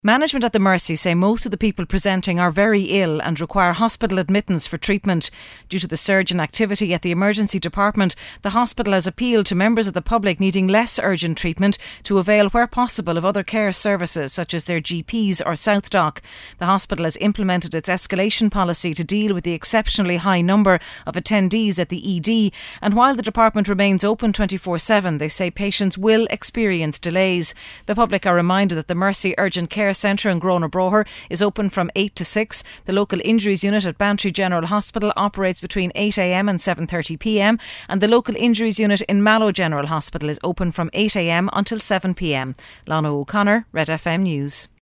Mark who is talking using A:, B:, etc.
A: Management at the Mercy say most of the people presenting are very ill and require hospital admittance for treatment. Due to the surge in activity at the emergency department, the hospital has appealed to members of the public needing less urgent treatment to avail where possible of other care services such as their GPs or South Doc. The hospital has implemented its escalation policy to deal with the exceptionally high number of attendees at the ED, and while the department remains open 24/7, they say patients will experience delays. The public are reminded that the Mercy Urgent Care Centre in Grona Broher is open from 8 to 6. The local injuries unit at Bantry General Hospital operates between 8 a.m. and 7:30 p.m. and the local injuries unit in Mallow General Hospital is open from 8 a.m. until 7 p.m. Lana O'Connor, Red FM News.